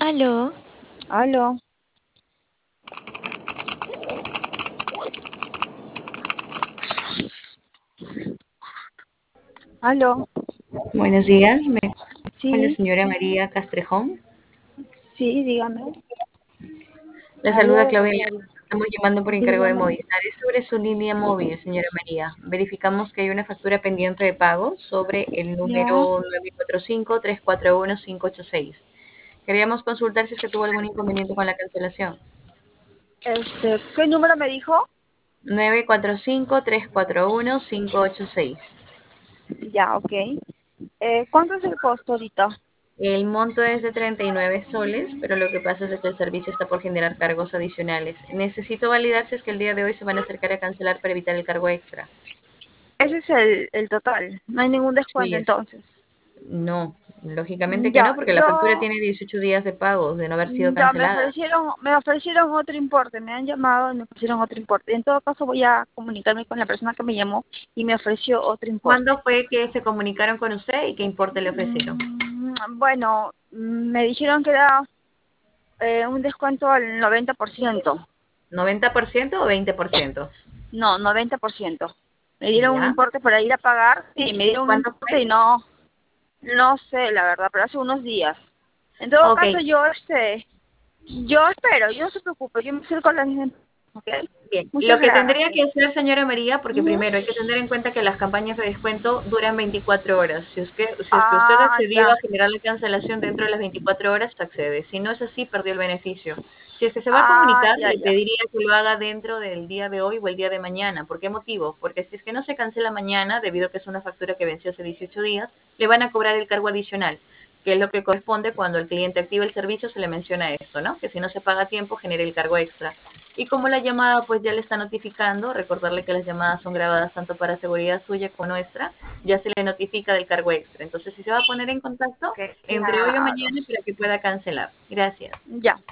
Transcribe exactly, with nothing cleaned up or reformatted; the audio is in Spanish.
Aló, Aló, aló, Buenos días, me con la sí, señora María Castrejón. sí, dígame. La saluda Aló, Claudia Mari, Llamas. Estamos llamando por encargo de dígame. Movistar. Es sobre su línea móvil, señora María. Verificamos que hay una factura pendiente de pago sobre el Ya, número nueve cuatro cinco, tres cuatro uno, cinco ocho seis. Queríamos consultar si es que tuvo algún inconveniente con la cancelación. este, ¿qué número me dijo? nueve cuatro cinco, tres cuatro uno, cinco ocho seis. Ya, ok. Eh, ¿cuánto es el costo ahorita? El monto es de treinta y nueve soles, pero lo que pasa es de que el servicio está por generar cargos adicionales. Necesito validar si es que el día de hoy se van a acercar a cancelar para evitar el cargo extra. Ese es el, el total, no hay ningún descuento Sí, es. entonces. No, lógicamente que no, Ya, porque la factura yo, tiene dieciocho días de pagos de no haber sido ya me cancelada. ofrecieron, me ofrecieron otro importe, me han llamado y me ofrecieron otro importe. En todo caso voy a comunicarme con la persona que me llamó y me ofreció otro importe. ¿Cuándo fue que se comunicaron con usted y qué importe le ofrecieron? Mm, bueno, mm, me dijeron que era eh, un descuento al noventa por ciento. ¿noventa por ciento o veinte por ciento? No, noventa por ciento. Me dieron un ¿Ya? importe para ir a pagar. Sí, me dieron un ¿Cuánto importe fue? y no, no sé, la verdad, pero hace unos días. En todo Ok, caso, yo, este, yo espero, yo no se preocupe, yo me acerco a la gente, ¿ok? bien. Muchas Lo que tendría gracias. que hacer, señora María, porque Ujú. primero hay que tener en cuenta que las campañas de descuento duran veinticuatro horas. Si es que, si es que usted Ah, accedió ya, a generar la cancelación dentro de las veinticuatro horas, accede. Si no es así, perdió el beneficio. Si es que se va a ah, comunicar, ya, le ya. pediría que lo haga dentro del día de hoy o el día de mañana. ¿Por qué motivo? Porque si es que no se cancela mañana, debido a que es una factura que venció hace dieciocho días, le van a cobrar el cargo adicional, que es lo que corresponde cuando el cliente activa el servicio, se le menciona esto, ¿no? Que si no se paga a tiempo, genera el cargo extra. Y como la llamada pues ya le está notificando, recordarle que las llamadas son grabadas tanto para seguridad suya como nuestra, ya se le notifica del cargo extra. Entonces, si se va a poner en contacto Ok, entre hoy o claro. mañana para que pueda cancelar. Gracias. Ya.